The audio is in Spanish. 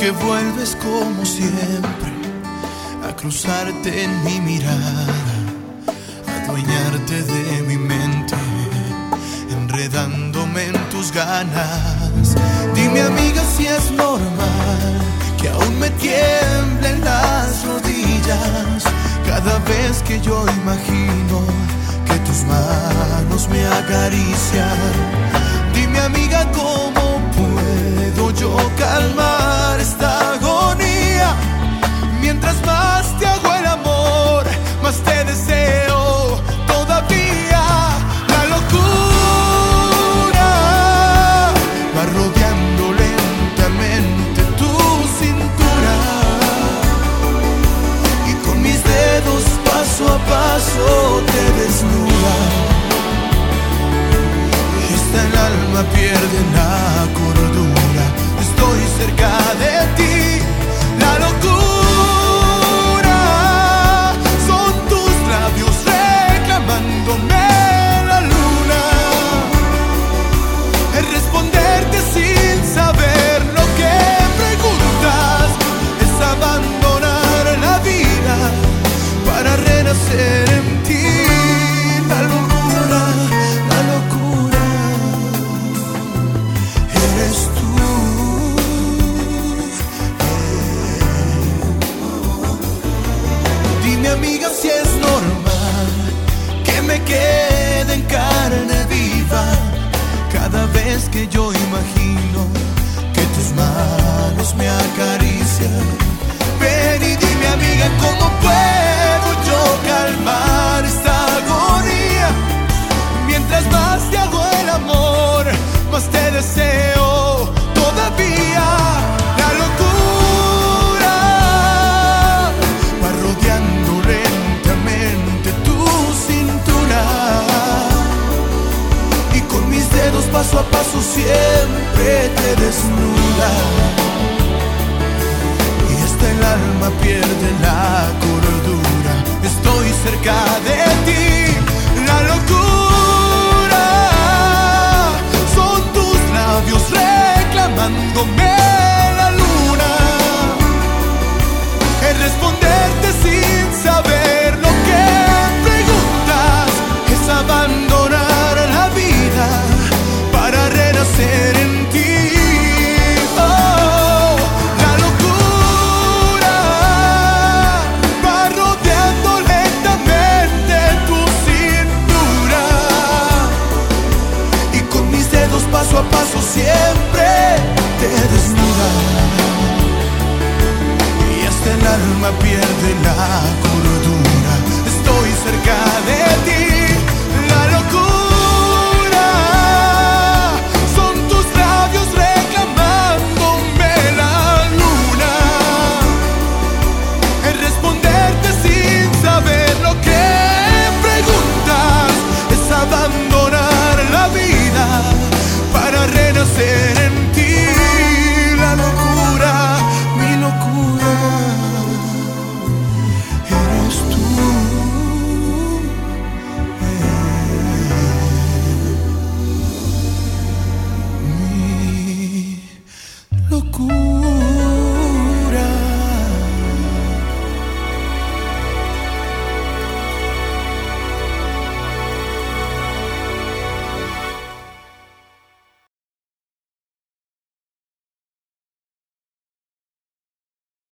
que vuelves como siempre a cruzarte en mi mirada, a adueñarte de mi mente, enredándome en tus ganas. Dime, amiga, si es normal que aún me tiemblen las rodillas cada vez que yo imagino que tus manos me acarician. Dime, amiga, ¿cómo puedo yo calmar esta agonía? Mientras más te hago el amor, más te deseo todavía. La locura va rodeando lentamente tu cintura, y con mis dedos paso a paso te desnuda. Y hasta el alma pierde la cordura. Estoy cerca de ti. La locura son tus labios reclamándome la luna. Es responderte sin saber lo que preguntas. Es abandonar la vida para renacer en ti. La locura eres tú. Dime, amiga, si es normal que me quede en carne viva cada vez que yo imagino que tus manos me acarician. Ven y dime, amiga, ¿cómo puedo yo calmar esta agonía? Mientras más te hago el amor, más te deseo todavía. La locura va rodeando lentamente tu cintura, y con mis dedos paso a paso siempre te desnuda. Y hasta el alma pierde la cordura. Estoy cerca de ti. La locura son tus labios reclamándome la luna. Es responderte sin saber lo que preguntas. Es abandonar la vida para renacer en ti. Oh, la locura va rodeando lentamente tu cintura, y con mis dedos paso a paso siempre te desnuda. Y hasta el alma pierde la cordura.